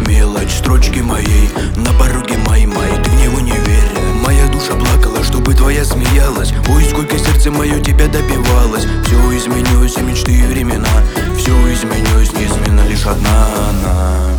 мелочь, строчки моей на пороге май-май, ты в него не верь. Моя душа плакала, чтобы твоя смеялась. Ой, сколько сердце мое тебя добивалось. Все изменилось, и мечты, и времена. Все изменилось, неизменно лишь одна она.